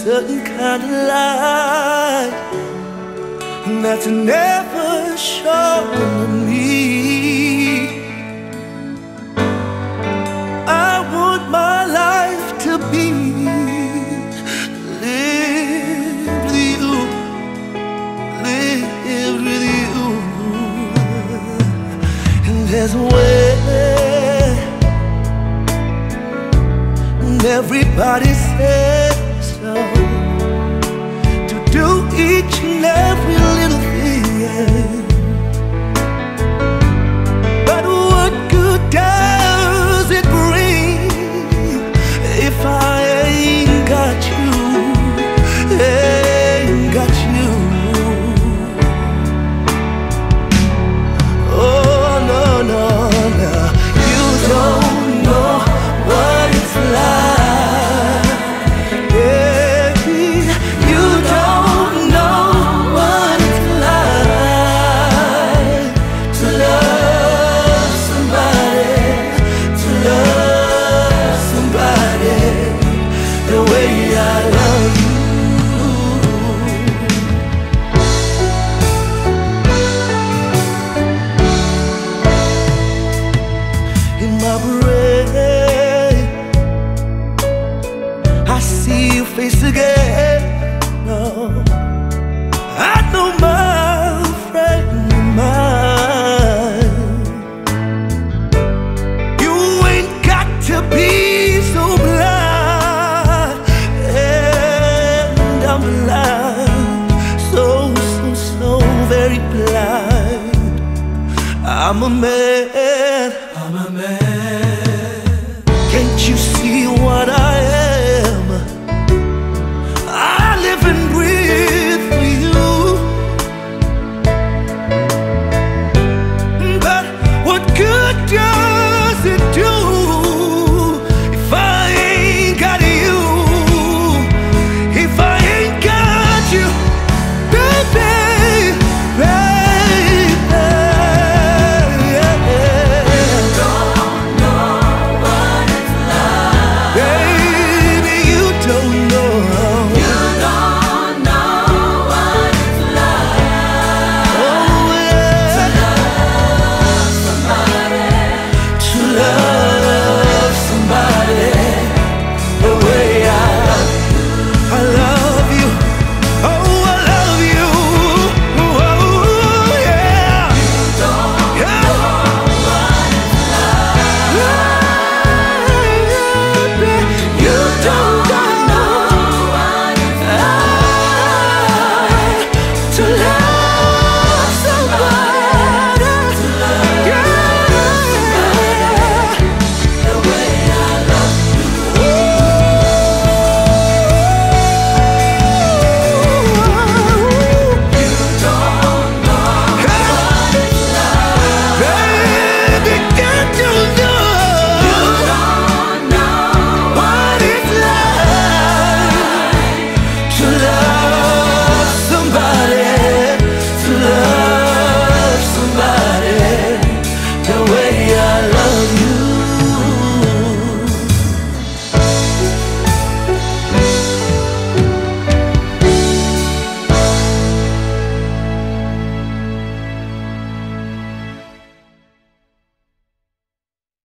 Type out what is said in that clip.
certain kind of light that's never shown to me. I want my life to be lived with you, lived with you. And there's a way, and everybody says so, to do each and every little thing. But what good does it bring if I ain't got you, ain't got you? Oh no, no, no, you don't know what it's like. You don't know what it's like to love somebody, to love somebody the way I love you. In my brain, I see your face again. No, I know my friend of mine. You ain't got to be so blind, and I'm blind, so very blind. I'm a man